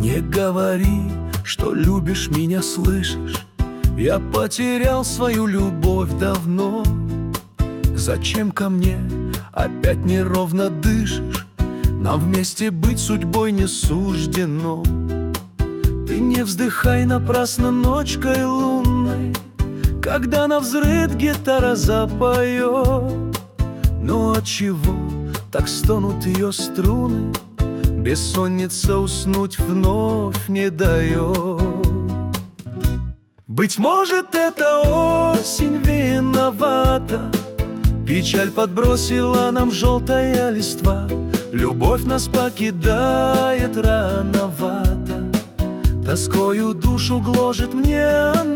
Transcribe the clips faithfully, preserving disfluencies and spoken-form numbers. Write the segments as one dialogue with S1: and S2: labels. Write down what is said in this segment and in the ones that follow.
S1: Не говори, что любишь меня, слышишь? Я потерял свою любовь давно. Зачем ко мне опять неровно дышишь? Нам вместе быть судьбой не суждено. Ты не вздыхай напрасно ночкой лунной, когда навзрыд гитара запоет. Но отчего так стонут ее струны? Бессонница уснуть вновь не дает. Быть может, это осень виновата, печаль подбросила нам желтая листва. Любовь нас покидает рановато, тоскою душу гложет мне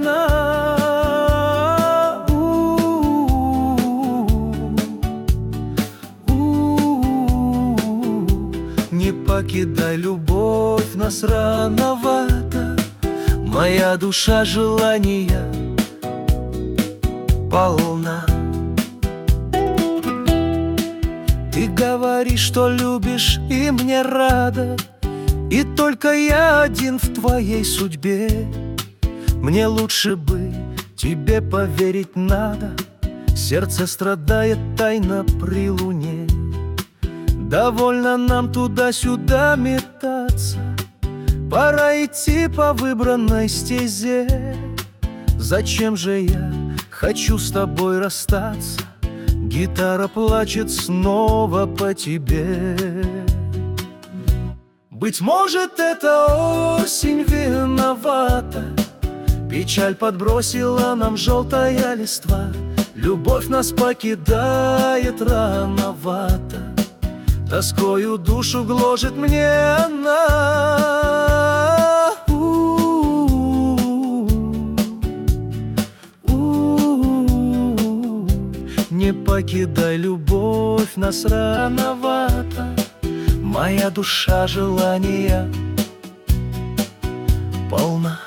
S1: она. У-у-у-у. Не покидай, любовь нас рановато, моя душа желания полна. Ты говоришь, что любишь, и мне рада, и только я один в твоей судьбе. Мне лучше бы тебе поверить надо, сердце страдает тайно при луне. Довольно нам туда-сюда метаться, пора идти по выбранной стезе. Зачем же я хочу с тобой расстаться? Гитара плачет снова по тебе. Быть может, это осень виновата, печаль подбросила нам желтая листва. Любовь нас покидает рановато, тоскою душу гложет мне она. У-у-у-у. Не покидай, любовь нас рановато, моя душа желания полна.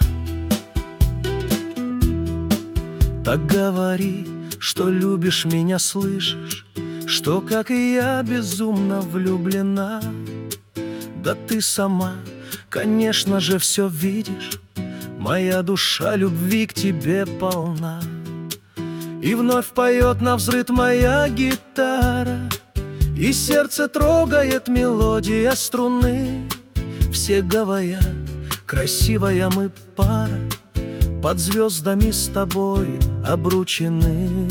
S1: Так говори, что любишь меня, слышишь? Что, как и я, безумно влюблена. Да ты сама, конечно же, все видишь, моя душа любви к тебе полна. И вновь поет навзрыд моя гитара, и сердце трогает мелодия струны. Все говорят, красивая мы пара, под звездами с тобой обручены.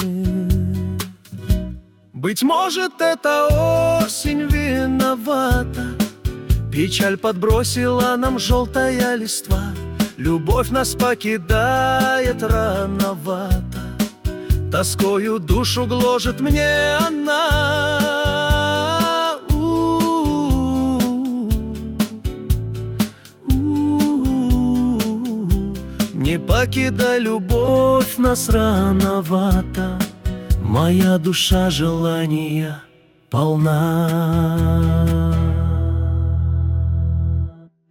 S1: Быть может, это осень виновата, печаль подбросила нам желтая листва. Любовь нас покидает рановато, тоскою душу гложет мне она. У-у-у-у. Не покидай, любовь нас рановато, моя душа желания полна.